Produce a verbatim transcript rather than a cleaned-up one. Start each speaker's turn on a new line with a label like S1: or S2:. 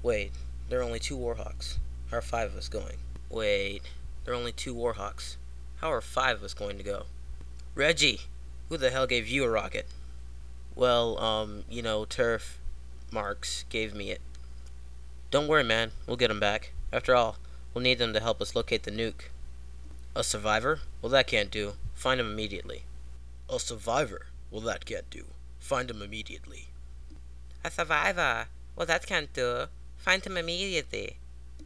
S1: Wait, there are only two Warhawks. How are five of us going? Wait, there are only two Warhawks. How are five of us going to go? Reggie! Who the hell gave you a rocket? Well, um, you know, Turf Marks gave me it. Don't worry, man. We'll get him back. After all, we'll need them to help us locate the nuke. A survivor? Well, that can't do. Find him immediately. A survivor? Well, that can't do. Find him immediately. A survivor? Well, that can't do. Find him immediately.